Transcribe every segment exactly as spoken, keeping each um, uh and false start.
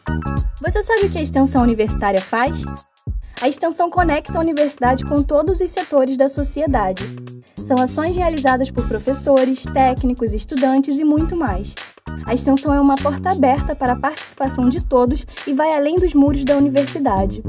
Você sabe o que a extensão universitária faz? A extensão conecta a universidade com todos os setores da sociedade. São ações realizadas por professores, técnicos, estudantes e muito mais. A extensão é uma porta aberta para a participação de todos e vai além dos muros da universidade.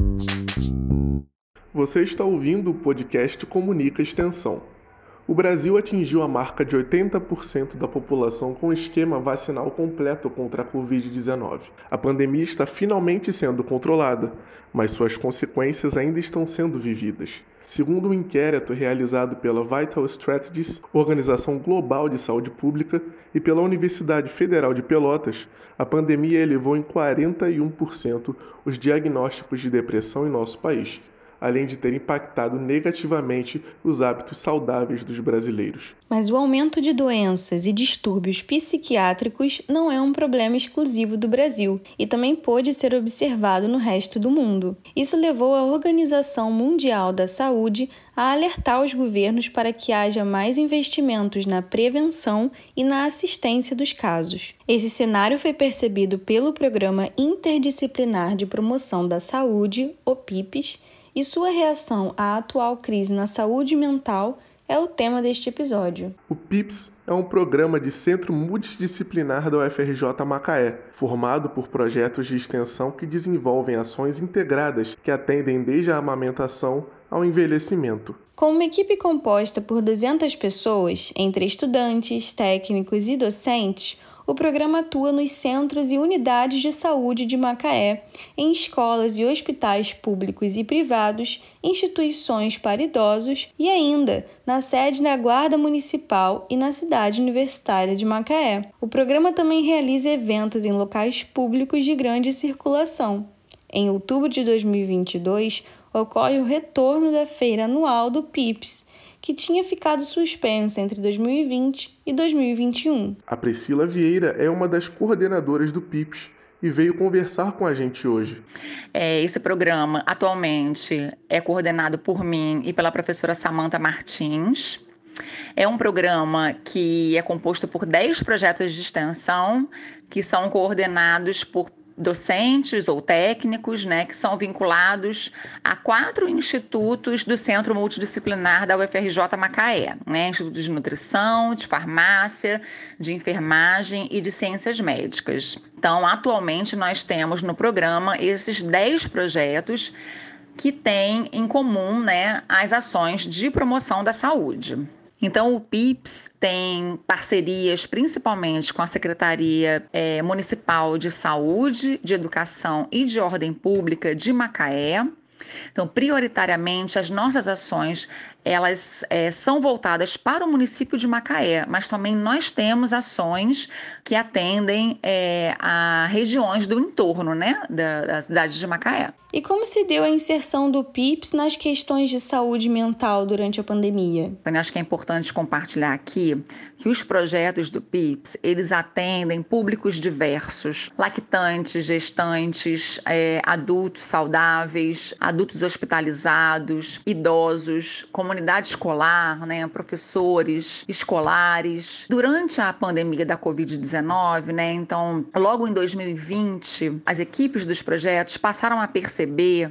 Você está ouvindo o podcast Comunica Extensão. O Brasil atingiu a marca de oitenta por cento da população com esquema vacinal completo contra a covid dezenove. A pandemia está finalmente sendo controlada, mas suas consequências ainda estão sendo vividas. Segundo um inquérito realizado pela Vital Strategies, Organização Global de Saúde Pública, e pela Universidade Federal de Pelotas, a pandemia elevou em quarenta e um por cento os diagnósticos de depressão em nosso país, além de ter impactado negativamente os hábitos saudáveis dos brasileiros. Mas o aumento de doenças e distúrbios psiquiátricos não é um problema exclusivo do Brasil e também pôde ser observado no resto do mundo. Isso levou a Organização Mundial da Saúde a alertar os governos para que haja mais investimentos na prevenção e na assistência dos casos. Esse cenário foi percebido pelo Programa Interdisciplinar de Promoção da Saúde, o PIPs, e sua reação à atual crise na saúde mental é o tema deste episódio. O PIPs é um programa de centro multidisciplinar da U F R J Macaé, formado por projetos de extensão que desenvolvem ações integradas que atendem desde a amamentação ao envelhecimento. Com uma equipe composta por duzentas pessoas, entre estudantes, técnicos e docentes, o programa atua nos centros e unidades de saúde de Macaé, em escolas e hospitais públicos e privados, instituições para idosos e ainda na sede da Guarda Municipal e na cidade universitária de Macaé. O programa também realiza eventos em locais públicos de grande circulação. Em outubro de dois mil e vinte e dois, ocorre o retorno da feira anual do PIPs, que tinha ficado suspensa entre dois mil e vinte e dois mil e vinte e um. A Priscila Vieira é uma das coordenadoras do PIPs e veio conversar com a gente hoje. É, esse programa, atualmente, é coordenado por mim e pela professora Samantha Martins. É um programa que é composto por dez projetos de extensão que são coordenados por docentes ou técnicos, né, que são vinculados a quatro institutos do Centro Multidisciplinar da U F R J Macaé, né, Instituto de Nutrição, de Farmácia, de Enfermagem e de Ciências Médicas. Então, atualmente, nós temos no programa esses dez projetos que têm em comum, né, as ações de promoção da saúde. Então, o PIPs tem parcerias principalmente com a Secretaria é, Municipal de Saúde, de Educação e de Ordem Pública de Macaé. Então, prioritariamente, as nossas ações elas é, são voltadas para o município de Macaé, mas também nós temos ações que atendem é, a regiões do entorno, né, da, da cidade de Macaé. E como se deu a inserção do PIPs nas questões de saúde mental durante a pandemia? Eu acho que é importante compartilhar aqui que os projetos do PIPs, eles atendem públicos diversos, lactantes, gestantes, é, adultos saudáveis, adultos hospitalizados, idosos, comunidade escolar, né, professores escolares. Durante a pandemia da covid dezenove, né, então, logo em dois mil e vinte, as equipes dos projetos passaram a perceber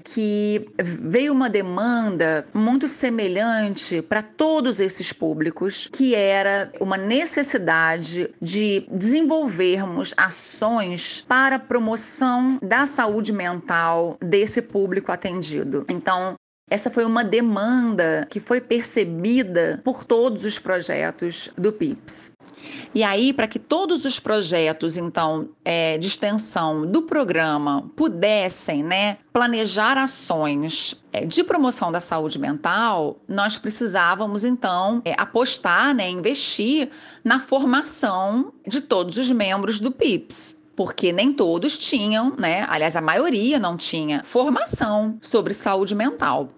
que veio uma demanda muito semelhante para todos esses públicos, que era uma necessidade de desenvolvermos ações para a promoção da saúde mental desse público atendido. Então, essa foi uma demanda que foi percebida por todos os projetos do PIPs. E aí, para que todos os projetos, então, é, de extensão do programa pudessem, né, planejar ações é, de promoção da saúde mental, nós precisávamos, então, é, apostar, né, investir na formação de todos os membros do PIPs. Porque nem todos tinham, né? Aliás, a maioria não tinha formação sobre saúde mental.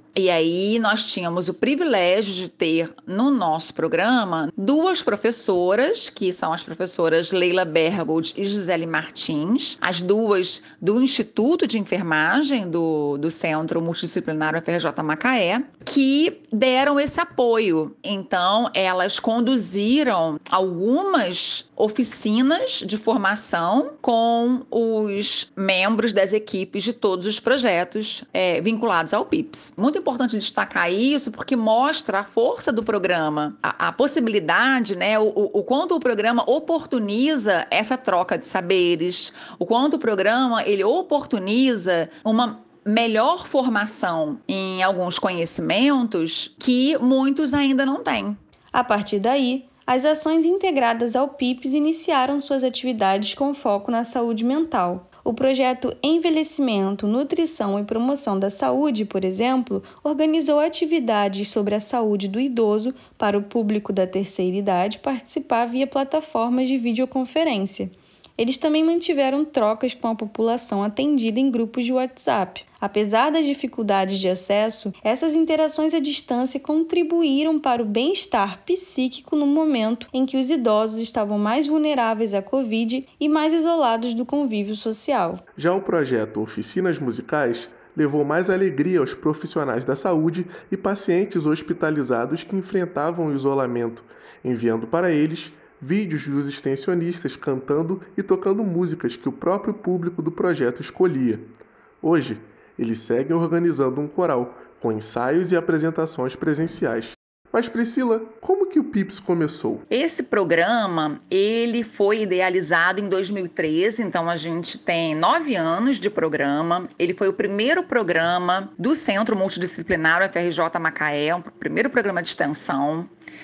E aí nós tínhamos o privilégio de ter no nosso programa duas professoras, que são as professoras Leila Bergold e Gisele Martins, as duas do Instituto de Enfermagem do, do Centro Multidisciplinar U F R J Macaé, que deram esse apoio. Então, elas conduziram algumas oficinas de formação com os membros das equipes de todos os projetos é, vinculados ao PIPS. Muito importante destacar isso porque mostra a força do programa, a, a possibilidade, né, o, o, o quanto o programa oportuniza essa troca de saberes, o quanto o programa ele oportuniza uma melhor formação em alguns conhecimentos que muitos ainda não têm. A partir daí, as ações integradas ao PIPS iniciaram suas atividades com foco na saúde mental. O projeto Envelhecimento, Nutrição e Promoção da Saúde, por exemplo, organizou atividades sobre a saúde do idoso para o público da terceira idade participar via plataformas de videoconferência. Eles também mantiveram trocas com a população atendida em grupos de WhatsApp. Apesar das dificuldades de acesso, essas interações à distância contribuíram para o bem-estar psíquico no momento em que os idosos estavam mais vulneráveis à Covid e mais isolados do convívio social. Já o projeto Oficinas Musicais levou mais alegria aos profissionais da saúde e pacientes hospitalizados que enfrentavam o isolamento, enviando para eles vídeos dos extensionistas cantando e tocando músicas que o próprio público do projeto escolhia. Hoje, eles seguem organizando um coral, com ensaios e apresentações presenciais. Mas Priscila, como que o PIPS começou? Esse programa, ele foi idealizado em dois mil e treze, então a gente tem nove anos de programa. Ele foi o primeiro programa do Centro Multidisciplinar U F R J Macaé, o primeiro programa de extensão.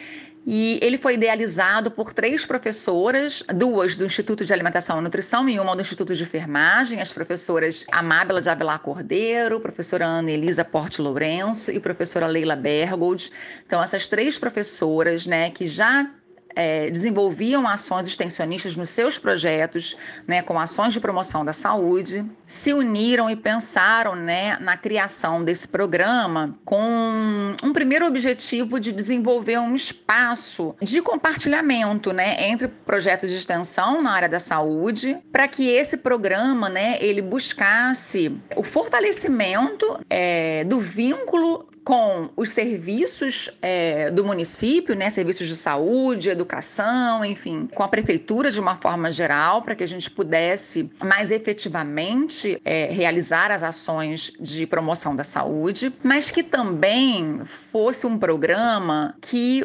E ele foi idealizado por três professoras, duas do Instituto de Alimentação e Nutrição e uma do Instituto de Enfermagem, as professoras Amábela de Avelar Cordeiro, professora Ana Elisa Porte Lourenço e professora Leila Bergold. Então, essas três professoras, né, que já É, desenvolviam ações extensionistas nos seus projetos, né, com ações de promoção da saúde, se uniram e pensaram, né, na criação desse programa com um primeiro objetivo de desenvolver um espaço de compartilhamento, né, entre projetos de extensão na área da saúde, para que esse programa, né, ele buscasse o fortalecimento é, do vínculo com os serviços é, do município, né, serviços de saúde, educação, enfim, com a prefeitura de uma forma geral, para que a gente pudesse mais efetivamente é, realizar as ações de promoção da saúde, mas que também fosse um programa que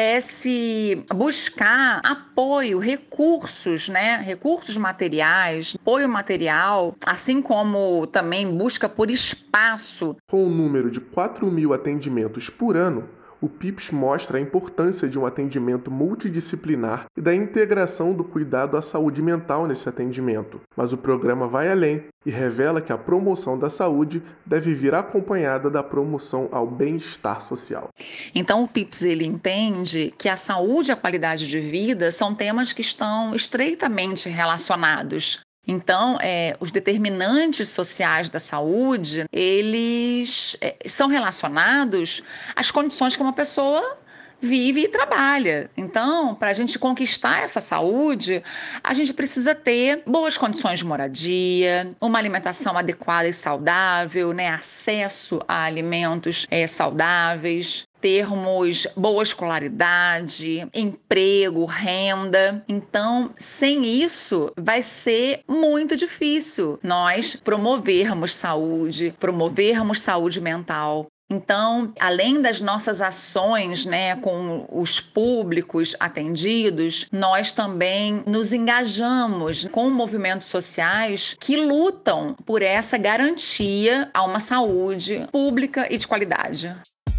pudesse buscar apoio, recursos, né, recursos materiais, apoio material, assim como também busca por espaço. Com um número de quatro mil atendimentos por ano, o PIPS mostra a importância de um atendimento multidisciplinar e da integração do cuidado à saúde mental nesse atendimento. Mas o programa vai além e revela que a promoção da saúde deve vir acompanhada da promoção ao bem-estar social. Então o PIPS ele entende que a saúde e a qualidade de vida são temas que estão estreitamente relacionados. Então, é, os determinantes sociais da saúde, eles é, são relacionados às condições que uma pessoa vive e trabalha. Então, para a gente conquistar essa saúde, a gente precisa ter boas condições de moradia, uma alimentação adequada e saudável, né? Acesso a alimentos é, saudáveis, termos boa escolaridade, emprego, renda. Então, sem isso, vai ser muito difícil nós promovermos saúde, promovermos saúde mental. Então, além das nossas ações, né, com os públicos atendidos, nós também nos engajamos com movimentos sociais que lutam por essa garantia a uma saúde pública e de qualidade.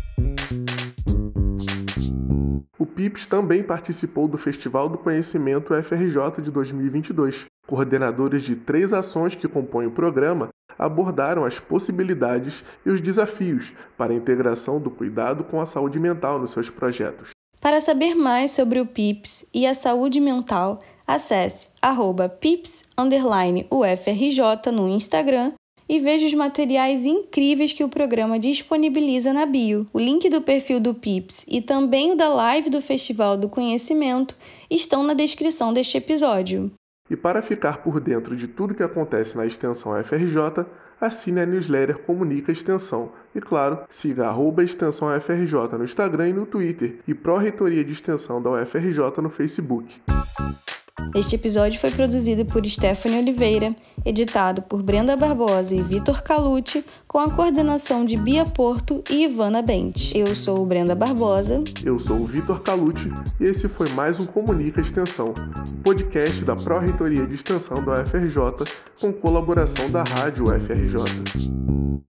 O PIPS também participou do Festival do Conhecimento U F R J de dois mil e vinte e dois. Coordenadores de três ações que compõem o programa abordaram as possibilidades e os desafios para a integração do cuidado com a saúde mental nos seus projetos. Para saber mais sobre o PIPS e a saúde mental, acesse arroba pips underline U F R J no Instagram e veja os materiais incríveis que o programa disponibiliza na bio. O link do perfil do P I P S e também o da live do Festival do Conhecimento estão na descrição deste episódio. E para ficar por dentro de tudo que acontece na Extensão F R J, assine a newsletter Comunica Extensão. E claro, siga arroba Extensão F R J no Instagram e no Twitter e Pró-Reitoria de Extensão da U F R J no Facebook. Este episódio foi produzido por Stephanie Oliveira, editado por Brenda Barbosa e Vitor Calucci, com a coordenação de Bia Porto e Ivana Bentes. Eu sou Brenda Barbosa. Eu sou o Vitor Calucci e esse foi mais um Comunica Extensão, podcast da Pró-Reitoria de Extensão da U F R J, com colaboração da Rádio U F R J.